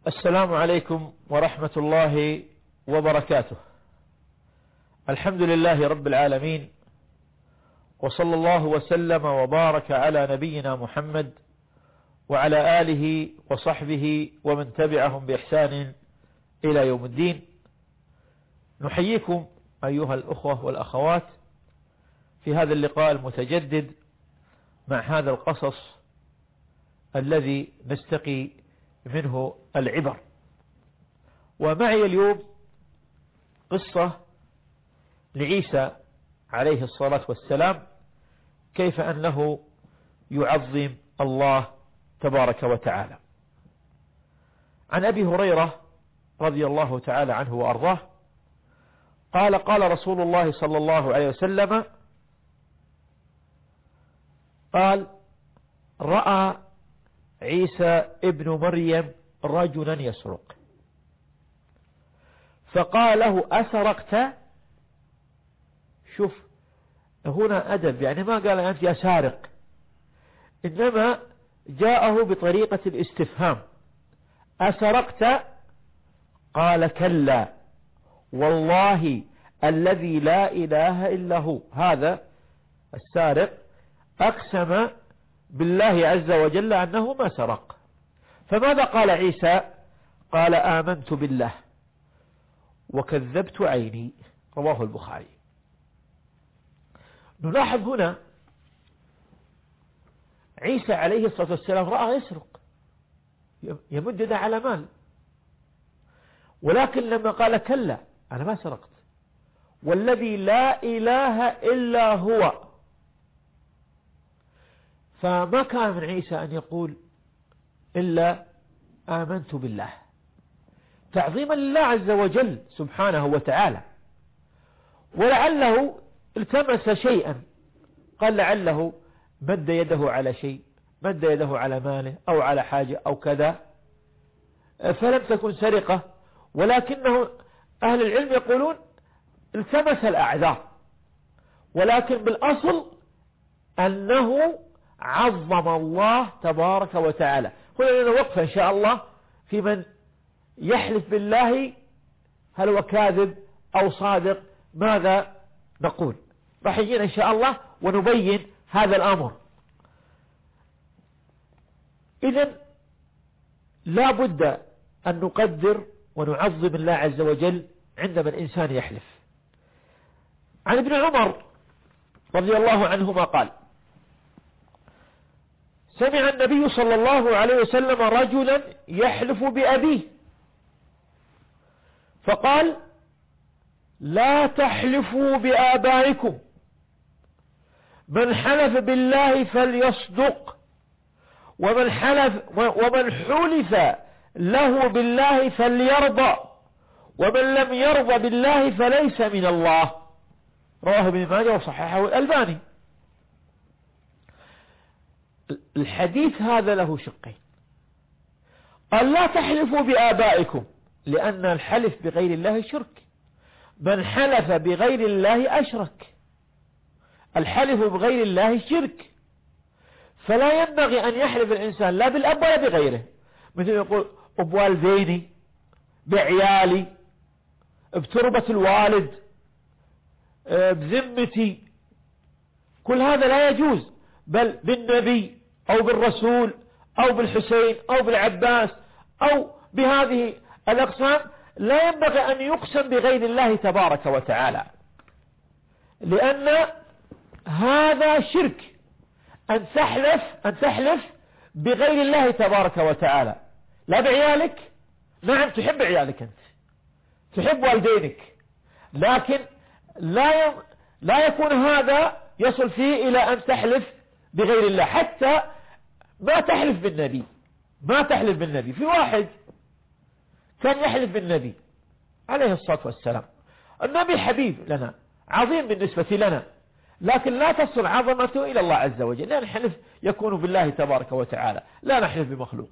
السلام عليكم ورحمة الله وبركاته. الحمد لله رب العالمين، وصلى الله وسلم وبارك على نبينا محمد وعلى آله وصحبه ومن تبعهم بإحسان إلى يوم الدين. نحييكم أيها الأخوة والأخوات في هذا اللقاء المتجدد مع هذا القصص الذي نستقي منه العبر. ومعي اليوم قصة لعيسى عليه الصلاة والسلام، كيف أنه يعظم الله تبارك وتعالى. عن أبي هريرة رضي الله تعالى عنه وأرضاه قال: قال رسول الله صلى الله عليه وسلم قال: رأى عيسى ابن مريم رجلا يسرق، فقال له: أسرقت؟ شوف هنا أدب، يعني ما قال أنت يا سارق، إنما جاءه بطريقة الاستفهام: أسرقت؟ قال: كلا والله الذي لا إله إلا هو. هذا السارق أقسم بالله عز وجل أنه ما سرق. فماذا قال عيسى؟ قال: آمنت بالله وكذبت عيني. رواه البخاري. نلاحظ هنا عيسى عليه الصلاة والسلام رأى يسرق، يمد يده على مال، ولكن لما قال: كلا أنا ما سرقت والذي لا إله إلا هو، فما كان من عيسى أن يقول إلا آمنت بالله، تعظيما لله عز وجل سبحانه وتعالى. ولعله التمس شيئا، قال لعله مد يده على شيء، مد يده على ماله أو على حاجة أو كذا، فلم تكن سرقة، ولكنه أهل العلم يقولون التمس الأعذار، ولكن بالأصل أنه عظم الله تبارك وتعالى. هنا لنا وقفة إن شاء الله في من يحلف بالله، هل هو كاذب أو صادق؟ ماذا نقول؟ راح يجينا إن شاء الله ونبين هذا الأمر. إذن لا بد أن نقدر ونعظم الله عز وجل عندما الإنسان يحلف. عن ابن عمر رضي الله عنهما قال: سمع النبي صلى الله عليه وسلم رجلا يحلف بأبيه فقال: لا تحلفوا بآبائكم، من حلف بالله فليصدق، ومن حلف له بالله فليرضى، ومن لم يرضى بالله فليس من الله. رواه ابن ماجه وصححه الألباني. الحديث هذا له شقين. قال: لا تحلفوا بآبائكم، لأن الحلف بغير الله شرك، من حلف بغير الله أشرك، الحلف بغير الله شرك، فلا ينبغي أن يحلف الإنسان لا بالأب ولا بغيره، مثل يقول بوالديني، بعيالي، بتربة الوالد، بذمتي، كل هذا لا يجوز، بل بالنبي أو بالرسول أو بالحسين أو بالعباس أو بهذه الأقسام لا ينبغي أن يقسم بغير الله تبارك وتعالى، لأن هذا شرك. أن تحلف بغير الله تبارك وتعالى، لا بعيالك. نعم تحب عيالك، أنت تحب والدينك، لكن لا يكون هذا يصل فيه إلى أن تحلف بغير الله. حتى ما تحلف بالنبي، ما تحلف بالنبي. في واحد كان يحلف بالنبي عليه الصلاة والسلام، النبي حبيب لنا، عظيم بالنسبة لنا، لكن لا تصل عظمته إلى الله عز وجل، لأن الحلف يكون بالله تبارك وتعالى، لا نحلف بمخلوق.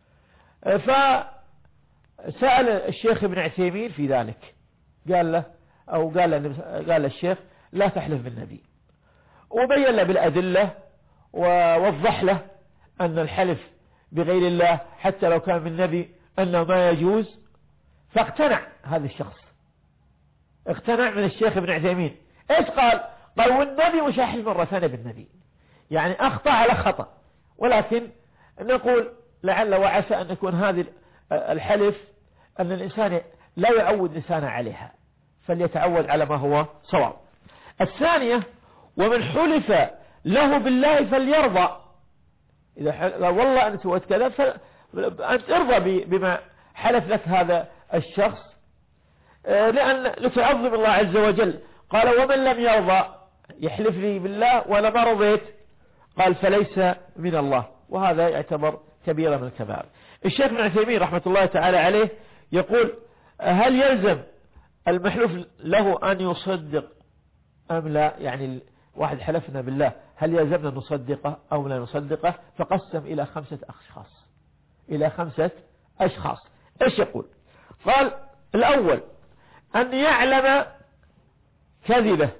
فسأل الشيخ ابن عثيمين في ذلك، قال له أو قال الشيخ: لا تحلف بالنبي، وبين له بالأدلة ووضح له أن الحلف بغير الله حتى لو كان بالنبي أنه ما يجوز، فاقتنع هذا الشخص، اقتنع من الشيخ ابن عثيمين. ايش قال؟ قال والنبي مش أحلف مرة ثانية بالنبي، يعني أخطأ على خطأ، ولكن نقول لعل وعسى أن يكون هذه الحلف أن الإنسان لا يعود لسانه عليها، فليتعود على ما هو صواب. الثانية: ومن حلف له بالله فليرضى. إذا والله أن سويت كذا فأنت ارضى بما حلف لك هذا الشخص، لأن لتعظم الله عز وجل. قال ومن لم يرضى، يحلف لي بالله وأنا ما رضيت، قال فليس من الله، وهذا يعتبر كبيرة من الكبائر. الشيخ ابن عثيمين رحمة الله تعالى عليه يقول: هل يلزم المحلوف له أن يصدق أم لا؟ يعني واحد حلفنا بالله، هل يلزمنا نصدقه أو لا نصدقه؟ فقسم إلى 5 أشخاص، إلى 5 أشخاص. إيش يقول؟ قال: الأول أن يعلم كذبه،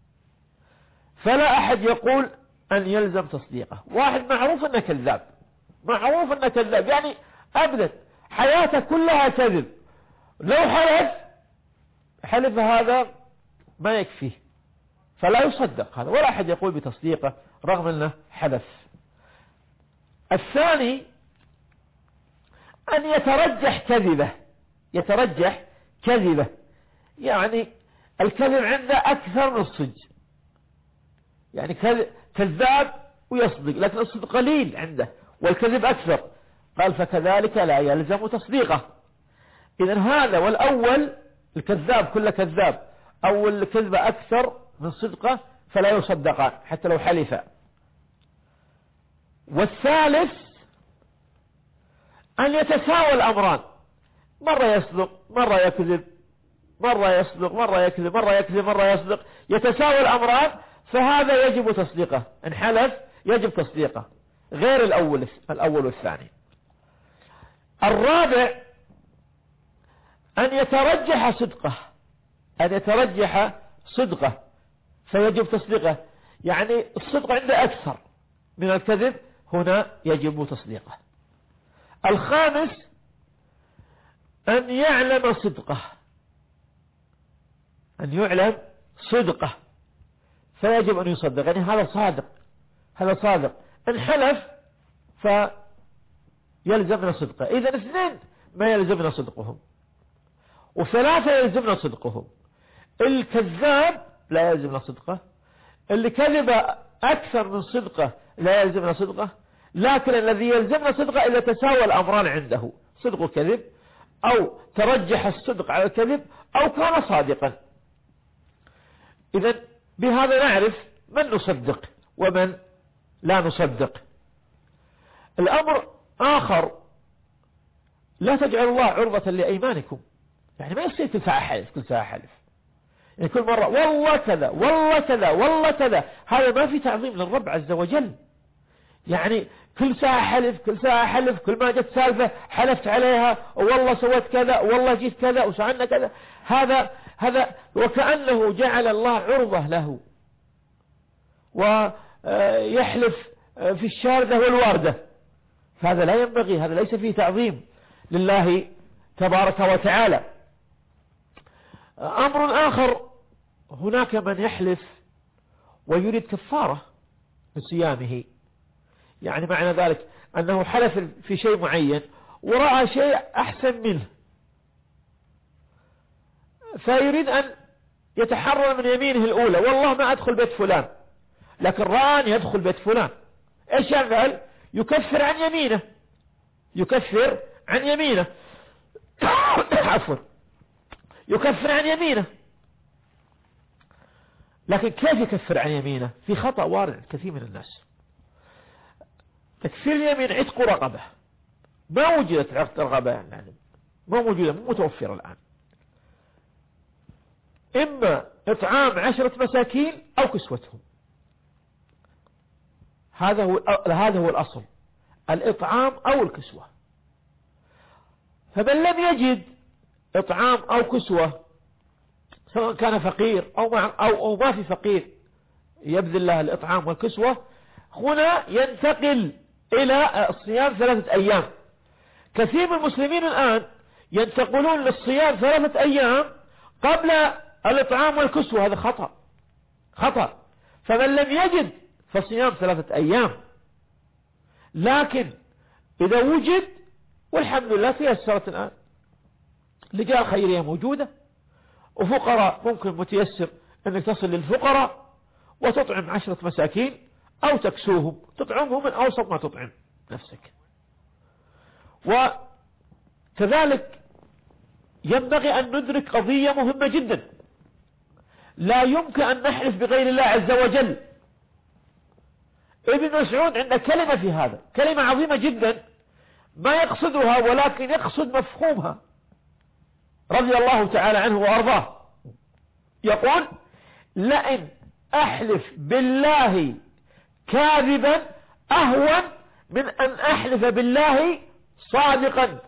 فلا أحد يقول أن يلزم تصديقه. واحد معروف أنه كذاب، معروف أنه كذاب، يعني أبدا حياته كلها كذب، لو حلف هذا ما يكفيه، فلا يصدق هذا، ولا أحد يقول بتصديقه رغم أنه حلف. الثاني أن يترجح كذبه، يترجح كذبه، يعني الكذب عنده أكثر من الصدق، يعني كذاب ويصدق، لكن الصدق قليل عنده والكذب أكثر. قال فكذلك لا يلزم تصديقه. إذن هذا والأول الكذاب كله كذاب، أو الكذبة أكثر من صدقه فلا يصدقان حتى لو حلفا. والثالث أن يتساوى الأمران، مرة يصدق مرة يكذب، مرة يصدق مرة يكذب، مرة يكذب مرة يصدق، يتساوى الأمران، فهذا يجب تصديقه، إن حلف يجب تصديقه، غير الأول والثاني. الرابع أن يترجح صدقه، أن يترجح صدقه فيجب تصديقه، يعني الصدق عنده أكثر من الكذب، هنا يجب تصديقه. الخامس أن يعلم صدقه، أن يعلم صدقه فيجب أن يصدق، يعني هذا صادق، هذا صادق، إن حلف فيلزمنا صدقه. إذا 2 ما يلزمنا صدقهم، و3 يلزمنا صدقهم. الكذاب لا يلزمنا صدقه، اللي كذب أكثر من صدقه لا يلزمنا صدقه، لكن الذي يلزمنا صدقه إذا تساوى الأمران عنده، صدق وكذب، أو ترجح الصدق على الكذب، أو كان صادقا. إذن بهذا نعرف من نصدق ومن لا نصدق. الأمر آخر: لا تجعل الله عرضة لأيمانكم، يعني ما يصير كل ساعة حلف، كل ساعة حلف، يعني كل مرة والله كذا والله كذا والله كذا، هذا ما في تعظيم للرب عز وجل. يعني كل ساعة حلف، كل ساعة حلف، كل ما جت سالفة حلفت عليها، والله سويت كذا والله جيت كذا وسعنا كذا، هذا وكأنه جعل الله عرضة له، ويحلف في الشاردة والواردة، هذا لا ينبغي، هذا ليس فيه تعظيم لله تبارك وتعالى. أمر آخر: هناك من يحلف ويريد كفارة لصيامه، يعني معنى ذلك أنه حلف في شيء معين ورأى شيء أحسن منه، فيريد أن يتحرر من يمينه الأولى، والله ما أدخل بيت فلان، لكن رأى أن يدخل بيت فلان، إيش يعمل؟ يكفر عن يمينه، يكفر عن يمينه عفوا، يكفر عن يمينه. لكن كيف يكفر عن يمينه؟ في خطأ وارد كثير من الناس. تكفير اليمين عتق رقبة، ما وجدت عتق رقبة يعني، ما موجودة، مو متوفرة الآن. إما إطعام 10 مساكين أو كسوتهم، هذا هو الأصل، الإطعام أو الكسوة. فمن لم يجد إطعام أو كسوة، سواء كان فقير أو ما في فقير يبذل له الإطعام والكسوة، هنا ينتقل إلى الصيام 3 أيام. كثير من المسلمين الآن ينتقلون للصيام 3 أيام قبل الإطعام والكسوة. هذا خطأ. فمن لم يجد فصيام 3 أيام، لكن إذا وجد والحمد لله تيسرت الآن، لجان خيرية موجودة، وفقراء ممكن متيسر أنك تصل للفقراء وتطعم 10 مساكين أو تكسوهم، تطعمهم من أوسط ما تطعم نفسك. وكذلك ينبغي أن ندرك قضية مهمة جدا، لا يمكن أن نحلف بغير الله عز وجل. ابن مسعود عنده كلمة في هذا، كلمة عظيمة جدا، ما يقصدها ولكن يقصد مفهومها، رضي الله تعالى عنه وأرضاه. يقول: لئن أحلف بالله كاذبا أهون من أن أحلف بالله صادقا.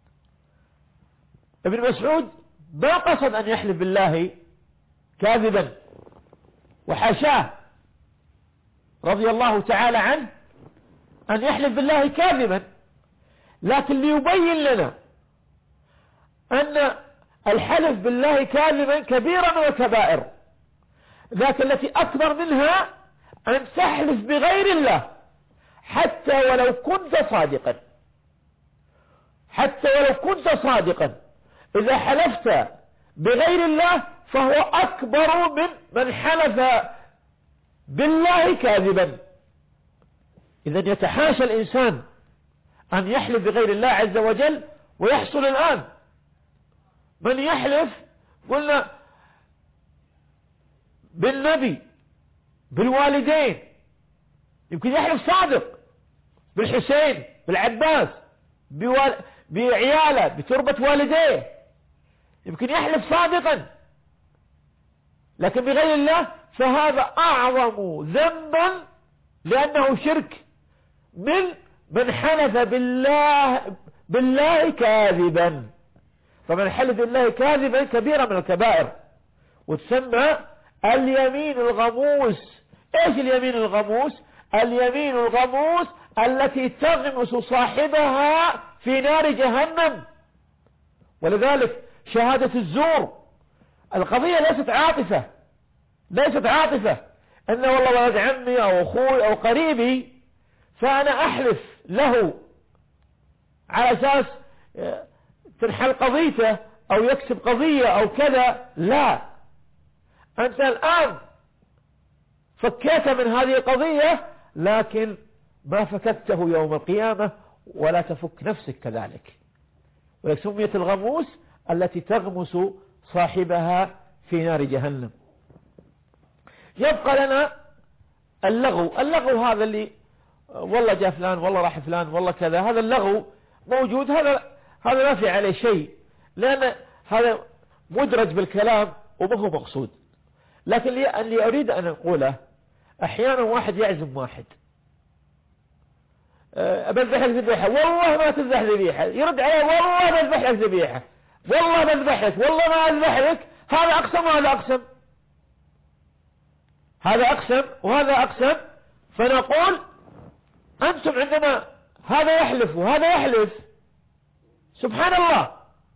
ابن مسعود ما قصد أن يحلف بالله كاذبا، وحاشاه رضي الله تعالى عنه أن يحلف بالله كاذبا، لكن ليبين لنا أن الحلف بالله كاذبا كبيرة وكبائر، لكن التي أكبر منها أن تحلف بغير الله حتى ولو كنت صادقا. حتى ولو كنت صادقا، إذا حلفت بغير الله فهو أكبر من حلف بالله كاذبا. إذن يتحاشى الإنسان أن يحلف بغير الله عز وجل، ويحصل الآن من يحلف قلنا بالنبي، بالوالدين، يمكن يحلف صادق، بالحسين، بالعباس، بعياله، بتربة والديه، يمكن يحلف صادقا، لكن بغير الله فهذا أعظم ذنبا، لأنه شرك من حلف بالله كاذبا. فمن حلف بالله كاذبا كبيرة من الكبائر، وتسمى اليمين الغموس. ايش اليمين الغموس؟ اليمين الغموس التي تغمس صاحبها في نار جهنم. ولذلك شهادة الزور القضية ليست عاطفة ان والله ولد عمي او اخوي او قريبي فانا احلف له على اساس تنحل قضيته او يكسب قضية او كذا. لا، انت الان فكيت من هذه القضية، لكن ما فككته يوم القيامة، ولا تفك نفسك كذلك. ولذلك سميت الغموس التي تغمس صاحبها في نار جهنم. يبقى لنا اللغو هذا اللي والله جاء فلان، والله راح فلان، والله كذا. هذا اللغو موجود، هذا ما في عليه شيء، لأن هذا مدرج بالكلام وما هو مقصود. لكن اللي أريد أن أقوله، أحيانا واحد يعزم واحد، بذبحك ذبيحة، والله ما تذبح ذبيحة، يرد عليه والله بذبح لك ذبيحة، والله بذبح لك، والله ما أذبح لك. هذا أقسم وهذا أقسم، هذا أقسم وهذا أقسم. فنقول أنتم عندما هذا يحلف وهذا يحلف، سبحان الله،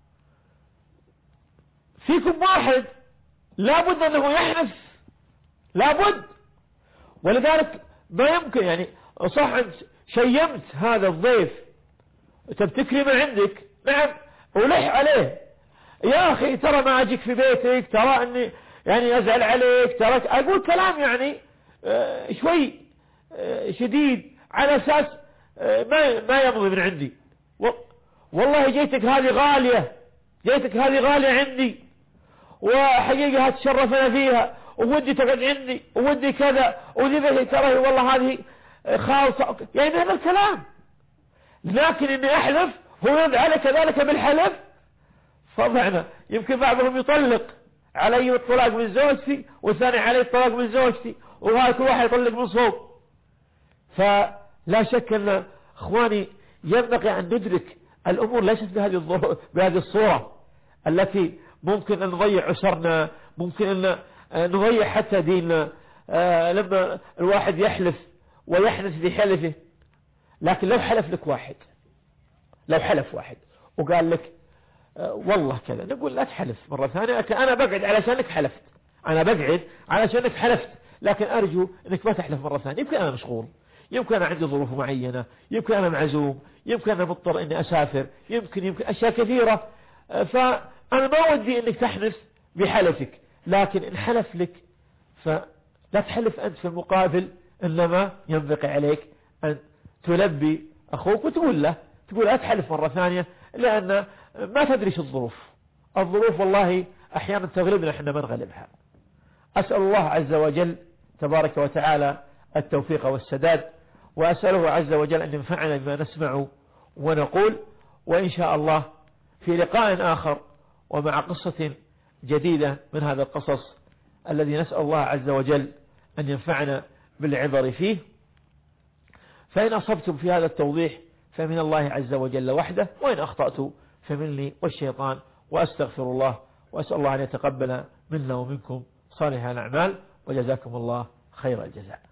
فيكم واحد لابد أنه يحلف، لابد. ولذلك ما يمكن يعني صح شيمت هذا الضيف تبتكري عندك، نعم، ولح عليه يا أخي ترى ما أجيك في بيتك، ترى أني يعني أزعل عليك، ترى أقول كلام يعني شوي شديد على أساس ما يمضي من عندي. والله جيتك هذه غالية، جيتك هذه غالية عندي، وحقيقة هتشرفنا فيها، وودي تقعد عندي، وودي كذا، وذي ترى والله هذه خالصة، يعني هذا الكلام. لكن إني أحلف هو يدعى كذلك بالحلف، فضعنا. يمكن بعضهم يطلق علي الطلاق من زوجتي، والثاني علي الطلاق من زوجتي، وهذا كل واحد يطلق من صوب. فلا شك أن إخواني ينبغي أن ندرك الأمور ليست بهذه الصورة التي ممكن أن نضيع أسرنا، ممكن أن نضيع حتى ديننا. لما الواحد يحلف ويحنث بحلفه، لكن لو حلف لك واحد، لو حلف واحد وقال لك والله كذا، نقول لا تحلف مرة ثانية، لكن أنا بقعد علشانك حلفت، أنا بقعد علشانك حلفت، لكن أرجو أنك ما تحلف مرة ثانية. يمكن أنا مشغول، يمكن أنا عندي ظروف معينة، يمكن أنا معزوم، يمكن أنا مضطر أني أسافر، يمكن أشياء كثيرة، فأنا ما ودي أنك تحنث بحلفك. لكن إن حلف لك فلا تحلف أنت في المقابل، إنما ينبغي عليك أن تلبي أخوك وتقول له، تقول لا تحلف مرة ثانية، لأن ما تدري شو الظروف والله أحيانا تغلبنا، احنا ما نغلبها. أسأل الله عز وجل تبارك وتعالى التوفيق والسداد، وأسأله عز وجل أن ينفعنا بما نسمع ونقول. وإن شاء الله في لقاء آخر ومع قصة جديدة من هذا القصص الذي نسأل الله عز وجل أن ينفعنا بالعبر فيه. فإن أصبتم في هذا التوضيح فمن الله عز وجل وحده، وإن أخطأت فمني والشيطان، وأستغفر الله، وأسأل الله أن يتقبل منا ومنكم صالح الأعمال، وجزاكم الله خير الجزاء.